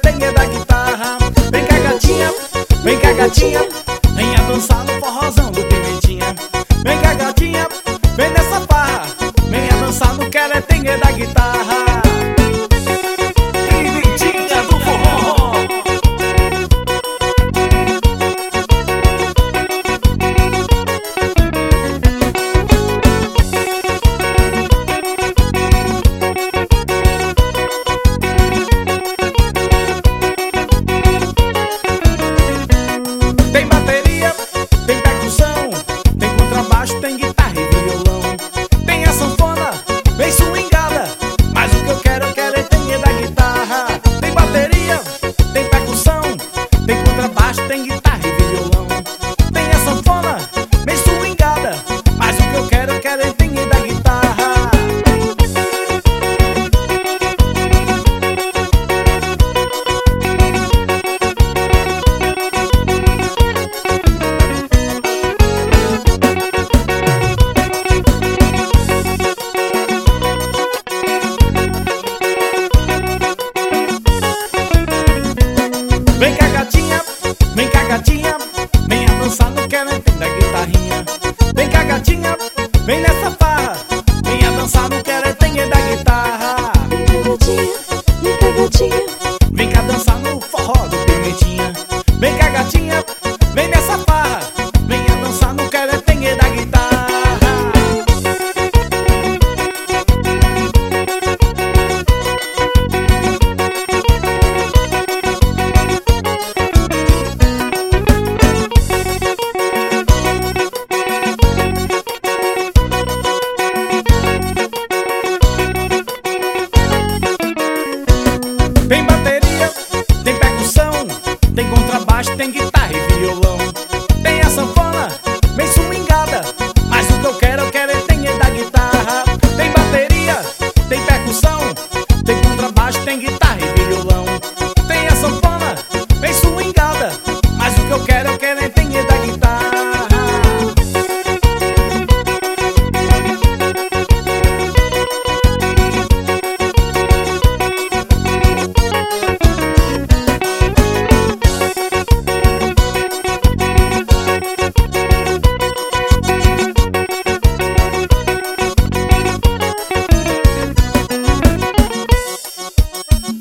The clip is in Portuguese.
tem é da guitarra. Vem cá gatinha, vem cá gatinha, venha dançar no forrozão do Pimentinha. Vem cá gatinha, vem nessa farra, venha dançar no tem é da guitarra. Pimentinha do forró. Tem bateria, tem percussão, tem contrabaixo, tem guitarra e violão. Tem a sanfona, bem swingada, mas o que eu quero é tem é da guitarra. Tem bateria, tem percussão, tem contrabaixo, tem guitarra e violão. Tem a sanfona, bem swingada, mas o que eu quero é tem é da guitarra. Vem cá gatinha, vem cá gatinha, venha dançar no tem da guitarrinha. Vem cá gatinha, vem nessa farra, venha dançar no tem é da guitarra. Vem cá gatinha, Vem cá dançar no forró do Pimentinha. Vem cá gatinha, vem nessa farra, venha dançar no tem é da guitarra. Tem bateria, tem percussão, tem contrabaixo, tem guitarra e violão. Tem a sanfona, bem swingada, mas o que eu quero tem é da guitarra. Tem bateria, tem percussão, tem contrabaixo, tem guitarra